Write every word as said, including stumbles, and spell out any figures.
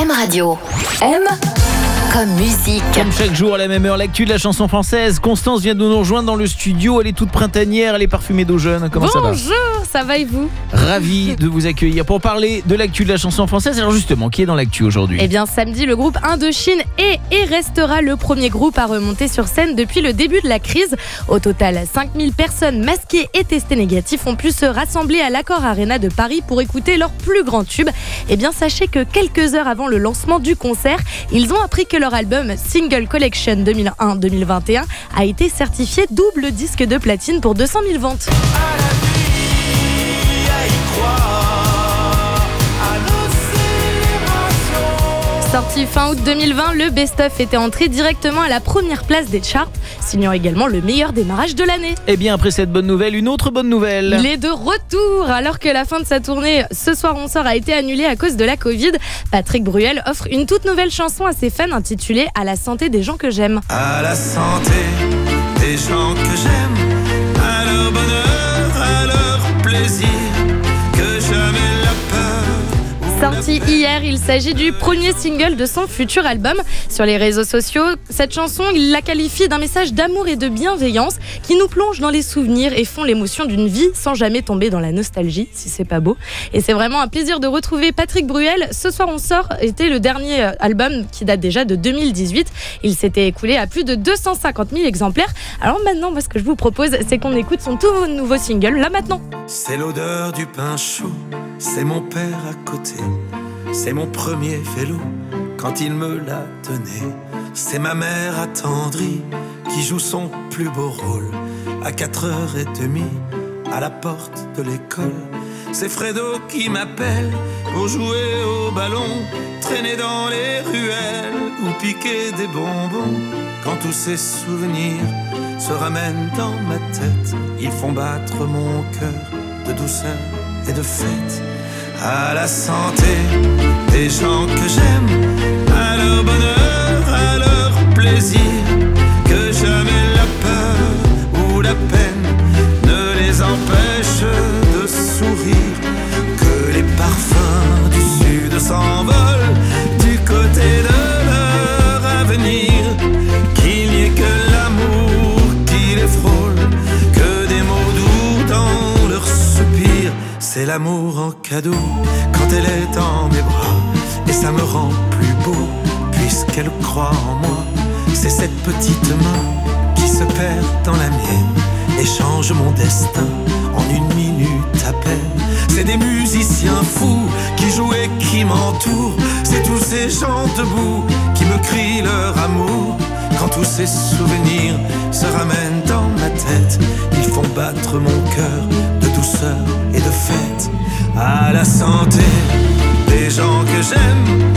M Radio. M comme musique. Comme chaque jour à la même heure, l'actu de la chanson française. Constance vient de nous rejoindre dans le studio. Elle est toute printanière, elle est parfumée d'eau jeune. Comment Bonjour, ça va? Bonjour, ça va et vous? Ravi de vous accueillir pour parler de l'actu de la chanson française. Alors justement, qui est dans l'actu aujourd'hui? Eh bien, samedi, le groupe Indochine est et restera le premier groupe à remonter sur scène depuis le début de la crise. Au total, cinq mille personnes masquées et testées négatives ont pu se rassembler à l'Accor Arena de Paris pour écouter leur plus grand tube. Eh bien, sachez que quelques heures avant le lancement du concert, ils ont appris que leur album Single Collection deux mille un deux mille vingt et un a été certifié double disque de platine pour deux cent mille ventes. Sorti fin août deux mille vingt, le best-of était entré directement à la première place des charts, signant également le meilleur démarrage de l'année. Et bien après cette bonne nouvelle, une autre bonne nouvelle. Il est de retour. Alors que la fin de sa tournée Ce soir on sort a été annulée à cause de la Covid, Patrick Bruel offre une toute nouvelle chanson à ses fans intitulée À la santé des gens que j'aime. À la santé des gens que j'aime, à leur bonheur, à leur plaisir, que jamais la peur. Sorti hier, il s'agit du premier single de son futur album. Sur les réseaux sociaux, cette chanson, il la qualifie d'un message d'amour et de bienveillance qui nous plonge dans les souvenirs et font l'émotion d'une vie sans jamais tomber dans la nostalgie, si c'est pas beau. Et c'est vraiment un plaisir de retrouver Patrick Bruel. Ce soir on sort était le dernier album qui date déjà de deux mille dix-huit. Il s'était écoulé à plus de deux cent cinquante mille exemplaires. Alors maintenant, moi, ce que je vous propose, c'est qu'on écoute son tout nouveau single, là maintenant. C'est l'odeur du pain chaud, c'est mon père à côté. C'est mon premier vélo quand il me l'a donné. C'est ma mère attendrie qui joue son plus beau rôle à quatre heures trente à la porte de l'école. C'est Fredo qui m'appelle pour jouer au ballon, traîner dans les ruelles ou piquer des bonbons. Quand tous ces souvenirs se ramènent dans ma tête, ils font battre mon cœur de douceur et de fête. À la santé des gens que j'aime, à leur bonheur, à leur plaisir, que jamais la peur ou la peine ne les empêche de sourire, que les parfums du sud s'envolent du côté de leur avenir, qu'il n'y ait que l'amour qui les frôle, que des mots doux dans leurs soupirs. C'est l'amour en cadeau quand elle est dans mes bras, et ça me rend plus beau puisqu'elle croit en moi. C'est cette petite main qui se perd dans la mienne et change mon destin en une minute à peine. C'est des musiciens fous qui jouent et qui m'entourent. C'est tous ces gens debout qui me crient leur amour. Quand tous ces souvenirs se ramènent dans ma tête, ils font battre mon cœur de douceur et de fête. À la santé des gens que j'aime,